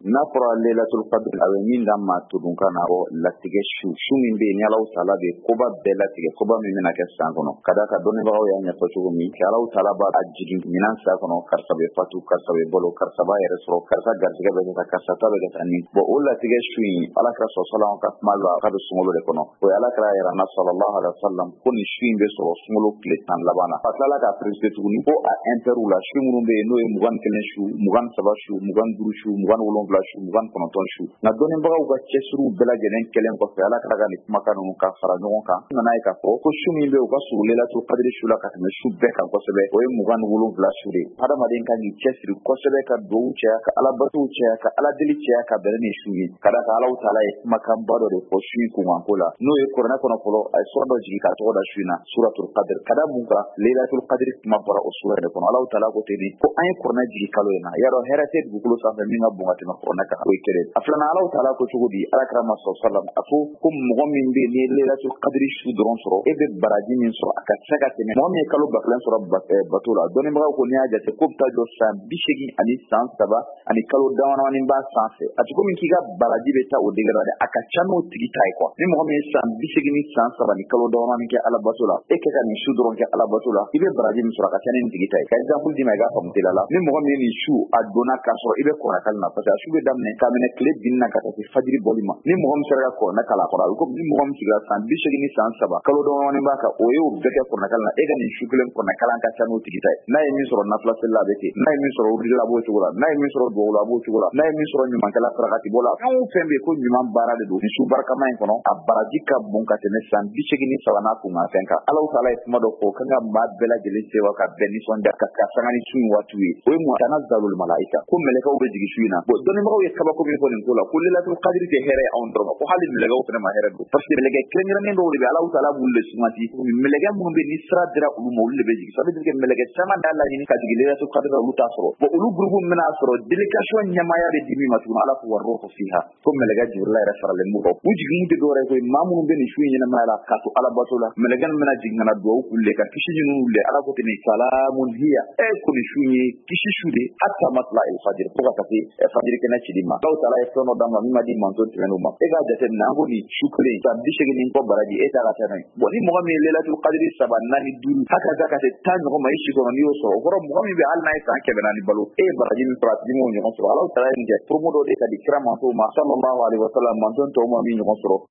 n'a fɔra Lailatul Qadr a bɛ min da maa tudun kana o latigɛ su min bɛ yen ni Alahu Taala bɛ koba bɛɛ latigɛ koba min bɛna kɛ san kɔnɔ ka d'a kan dɔnnibagaw y'a ɲɛfɔ cogo min Alahu Taala b'a jigin minan sa kɔnɔ karisa bɛ fatu karisa bɛ balo karisa b'a yɛrɛ sɔrɔ karisa garijɛgɛ bɛ kɛ tan karisa ta bɛ kɛ tan ni o latigɛ su in Alakira sallallahu ka kuma la k'a bɛ sunkalo de kɔnɔ o ye Alakira yɛrɛ na sallallahu alaihi wasallam ko nin su in bɛ sɔrɔ sunkalo tile 10 laban na a tilala k'a préciser tuguni ko a inter la su minnu bɛ yen n'o ye 21 su 23 su 25 su 27 su 29 su nka dɔnnibagaw ka cɛsiriw bɛɛ lajɛlen kɛlen kɔfɛ Alakira ka nin kumakan ninnu ka fara ɲɔgɔn kan nana ye k'a fɔ ko su min bɛ yen u ka surun Lailatul Qadr su la ka tɛmɛ su bɛɛ kan kosɛbɛ o ye 27 su de ye hadamaden ka k'i cɛsiri kosɛbɛ ka duwawu caya ka alabatow caya ka aladeli caya ka bɛn ni su ye ka d'a kan Alahu Taala ye kumakanba dɔ de fɔ su in kunkanko la n'o ye kuranɛ kɔnɔ fɔlɔ a ye sura dɔ jigin k'a tɔgɔ da su in na suratul Qadr ka da mun kan Lailatul Qadr kuma bɔra o sura de kɔnɔ Alahu Taala ko ten ko an ye kuranɛ jigin kalo in na yarɔ hɛrɛ tɛ dugukolo sanfɛ min ka bon ka tɛmɛ kuranɛ kan o ye kelen a filanan Alahu Taala ko cogo di Alakira ma sallallahu a ko mɔgɔ min bɛ ni Lailatul Qadr su dɔrɔn sɔrɔ e bɛ baraji min sɔrɔ a ka se ka tɛmɛ mɔgɔ min ye kalo 2000 sɔrɔ bato la dɔnnibagaw ko n'i y'a jate ko bɛ taa jɔ san 80 ani san 3 ani kalo damadamanin b'a sanfɛ a tɛ komi k'i ka baraji bɛ taa o degré la dɛ a ka ca n'o tigi ta ye quoi ni mɔgɔ min ye san 80 ni san 3 ni kalo damadamanin kɛ alabato la e kɛ ka nin su dɔrɔn kɛ alabato la i bɛ baraji min sɔrɔ a ka ca ni nin tigi ta ye ka exemple d'i ma i k'a faamu teliya la ni mɔgɔ min ye nin su a donna k'a sɔrɔ i bɛ kɔnɔkali na parce que a su bɛ daminɛ k'a minɛ tile binni na ka taa se fajiri bɔli ma ni mɔgɔ min sera ka kɔnɔkali a kɔrɔ a bɛ komi ni mɔgɔ min sigira san 80 ni san 3 kalo damadamanin b'a kan o ye o bɛɛ kɛ kɔnɔkali na e ka nin su kelen kɔnɔkali ka ca n'o tigi ta ye n'a ye min sɔrɔ nafila selila a bɛ ten n'a ye min sɔrɔ wurudi la a b'o cogo la n'a ye min sɔrɔ duwawu la a b'o cogo la n'a ye min sɔrɔ ɲumankɛla sarakati bɔ la fɛn o fɛn bɛ yen ko ɲuman baara de don nin su barikama in kɔnɔ a baraji ka bon ka tɛmɛ san 80 ni 3 n'a kunkanfɛn kan Alahu Taala ye kuma dɔ fɔ kan ka maa bɛɛ lajɛlen sewa ka bɛn nisɔndiya ka sanga ni su in waatiw ye o ye mutanazalul malaika ko mɛlɛkɛw bɛ jigin su in na bon dɔnnibagaw ye kabako min fɔ nin ko la ko Lailatul Qadr tɛ hɛrɛ ye anw dɔrɔn ma ko hali mɛlɛkɛw fana ma hɛrɛ don parce que mɛlɛkɛ kɛrɛnkɛrɛnnen dɔw de bɛ Alahu Taala b'olu de suganti mɛlɛkɛ minnu bɛ ni sira dira olu ma olu de bɛ jigin ça veut dire que mɛlɛkɛ caman t'a laɲini ka jigin Lailatul Qadr olu t'a sɔrɔ bon olu groupe min bɛna sɔrɔ délégation ɲɛmaaya de di min ma tuguni Ala ko warruhu fiha ko mɛlɛkɛ Jibrila yɛrɛ faralen b'u kan u jigin tɛ dɔwɛrɛ ye koyi maa minnu bɛ nin su in ɲɛnamaya la k'a to alabato la mɛlɛkɛ min bɛna jigin ka na duwawu k'u le ka kisi ɲini u le Ala ko ten salamun hiya ko nin su in ye kisi su de hatta matla'il fajr fo ka taa se fajiri kɛnɛ cili ma Alahu Taala ye fɛn dɔ d'a ma min ma di manton tɛmɛnenw ma e k'a jateminɛ an ko nin su kelen san 80 ni kɔ baraji e t'a ka taa n'a ye bon ni mɔgɔ min ye Lailatul Qadr 3 4 5 haka da ka se 10 ɲɔgɔn ma i si kɔnɔ n'i y'o sɔrɔ o kɔrɔ mɔgɔ min bɛ hali n'a ye san 400 balo e ye baraji min sɔrɔ a tigi m'o ɲɔgɔn sɔrɔ Alahu Taala ye nin kɛ promo dɔ de ka di kira mantonw ma sallallahu alaihi wa sallam manton tɔw ma min ɲɔgɔn sɔrɔ